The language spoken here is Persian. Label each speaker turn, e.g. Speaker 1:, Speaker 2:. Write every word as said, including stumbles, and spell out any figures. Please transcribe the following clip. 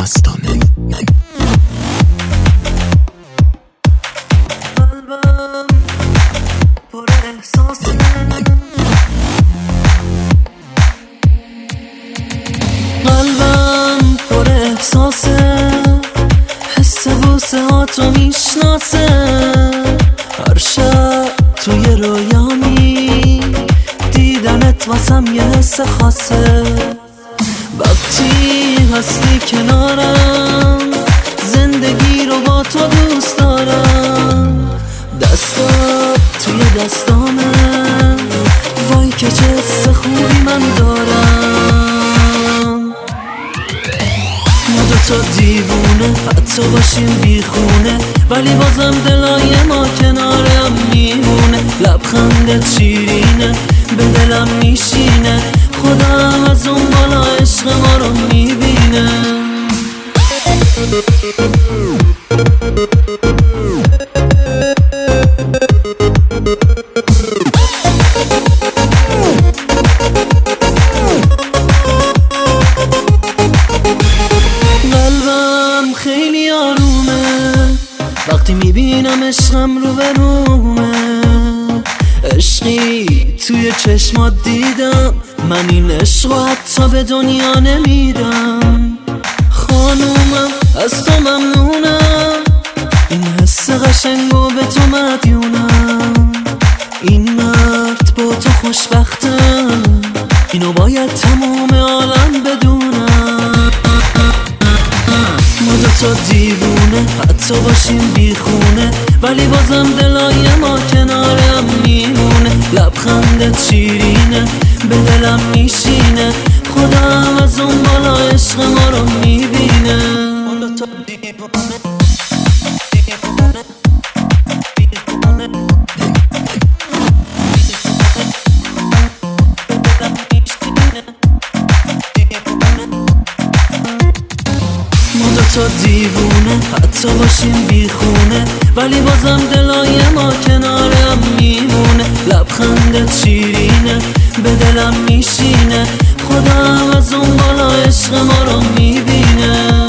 Speaker 1: مستانه.
Speaker 2: قلبم پر احساسه، قلبم پر احساسه، حس بوسه ها تو میشناسه. هر شب توی رویامی دیدنت واسم یه حس خاصه. وقتی هستی کنارم زندگی رو با تو دوست دارم. دستات توی دستامه، وای که چه حس خوبی من دارم. ما دوتا دیوونه حتی باشیم بیخونه، ولی بازم دلای ما کنارم میمونه. لبخندت شیرینه به دلم میشینه، خودم از اون بالا عشق ما رو میبینه. قلبم خیلی آرومه وقتی میبینم عشقم رو به رومه. عشقی توی چشمات دیدم، من این عشق رو حتی به دنیا نمیدم. خانومم از تو ممنونم، این حس قشنگو به تو مدیونم. این مرد با تو خوشبختم، اینو باید تمام عالم بدونم. ما دوتا دیوونه حتی باشیم بیخونه، ولی بازم دلای ما کنارم میمونه. لبخندت شیرینه به دلم میشینه، خودم از اون بالا عشق ما رو میبینه. ما دوتا دیوونه دیوونه دیوونه تا دیوونه حتی باشیم بیخونه، ولی بازم دلای ما کنارم میمونه. لبخندت شیرینه به دلم میشینه، خودم از اون بالا عشق ما رو میبینه.